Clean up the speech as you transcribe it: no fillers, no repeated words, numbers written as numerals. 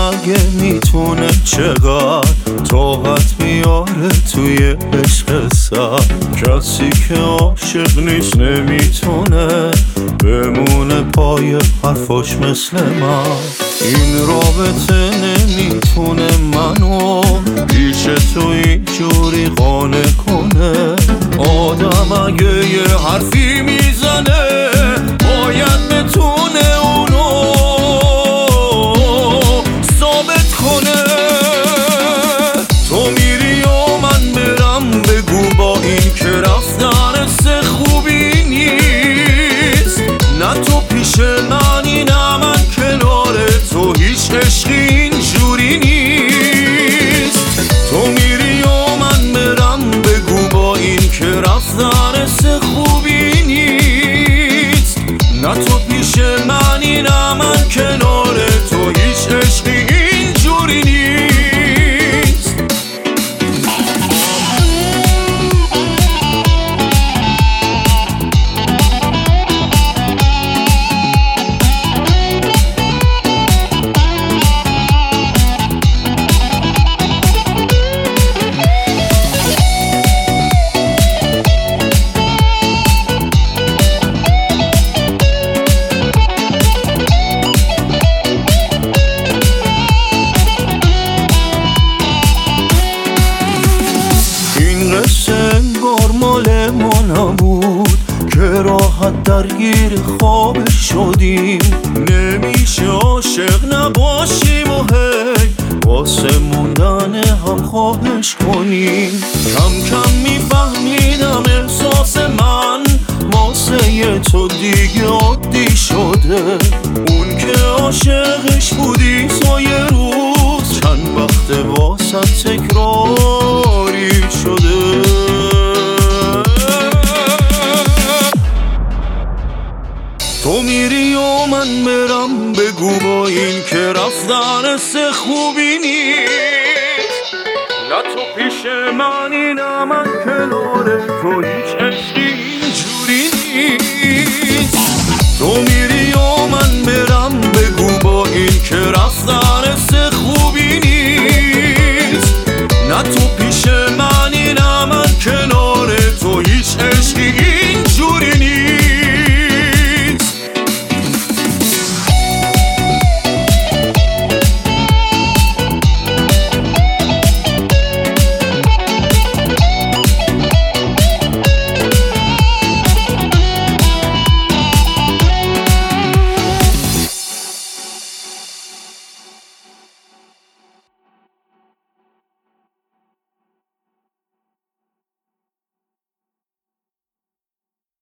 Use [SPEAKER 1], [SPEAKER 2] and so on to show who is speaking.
[SPEAKER 1] اگه میتونه چقدر طاقت بیاره توی عشق سر. کسی که عاشق نیست نمیتونه بمونه پای حرفاش مثل من. این رابطه نمیتونه منو پیش تو اینجوری قانع کنه. آدم اگه یه حرفی میزنه باید بتونه اونو ثابت کنه. تو میری و من برم، بگو با این که رفتن سه خوبی نیست. نه تو پیش منی نه من کنار تو، هیچ عشقی اینجوری نیست. تو میری و من برم، بگو با این که رفتن سه خوبی نیست. نه تو پیش منی نه من کنار تو، هیچ عشقی اینجوری نیست. انگار مال ما نبود که راحت درگیر خواب شدیم. نمیشه عاشق نباشیم و هی واسه موندن هم خواهش کنیم. کم کم میفهمیدم احساس من واسه تو دیگه عادی شده. اون که عاشقش بودی تو یه روز چند وقت واسه تکراری شده. تو میری و من برم، بگو با این که رفتن سه خوبی نیست. نه تو پیش منی نه من کنار تو، هیچ عشقی اینجوری نیست. تو میری و من برم، بگو با این که